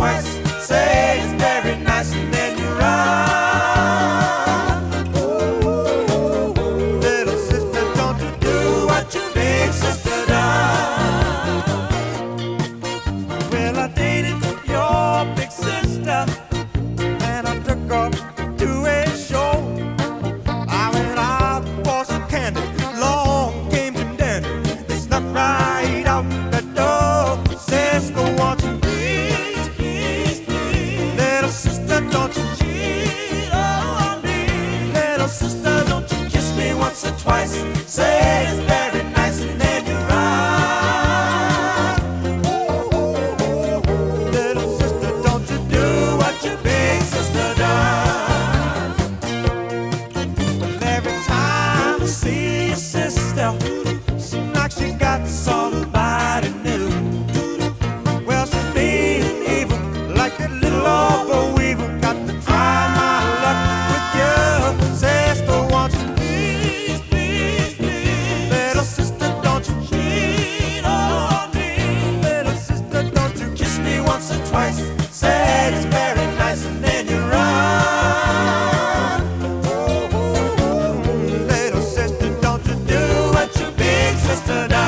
twice. Say it's very nice and then you run. Ooh, little sister, don't you do what your big sister does. Well, I dated your big sister and I took her to a show. I went out for some candy, long games and dandy. They snuck right out the door. Sister, won't you please, please, please? Little sister, don't you cheat on me? Little sister, don't you kiss me once or twice? Say it's very nice and then you run. Little sister, don't you do what your big sister does? Well, every time I see your sister, seems like she got somebody new. Well, she's being evil, like that little old boy weevil. Got to try my luck with you. Sister, won't you please, please, please? Little sister, don't you cheat on me? Little sister, don't you kiss me once or twice? Say it's very nice and then you run. Little sister, don't you do what your big sister does?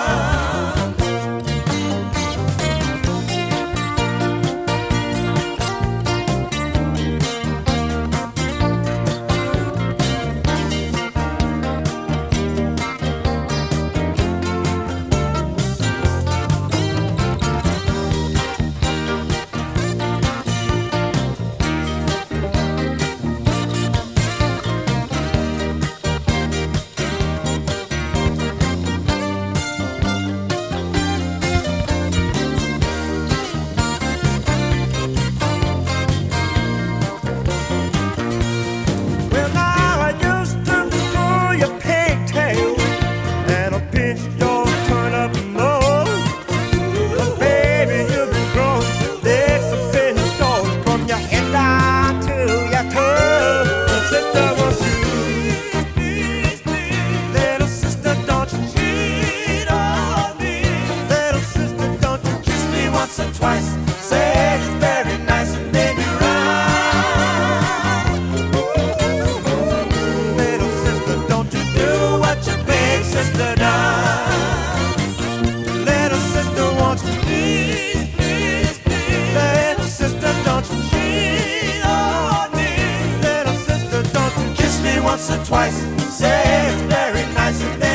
Well, now I used to pull your pigtail and I pinch your turn-up nose. But baby, you've been grown. There's some finished stores from your head down to your toes. Sister, won't you please, please? Little sister, don't you cheat on me? Little sister, don't you kiss me once or twice? Say it's very nice and then you run. Little sister, don't you do what your big sister does? Little sister, won't you please, please, please? Little sister, don't you cheat on me? Little sister, don't you kiss me once or twice? Say it's very nice and then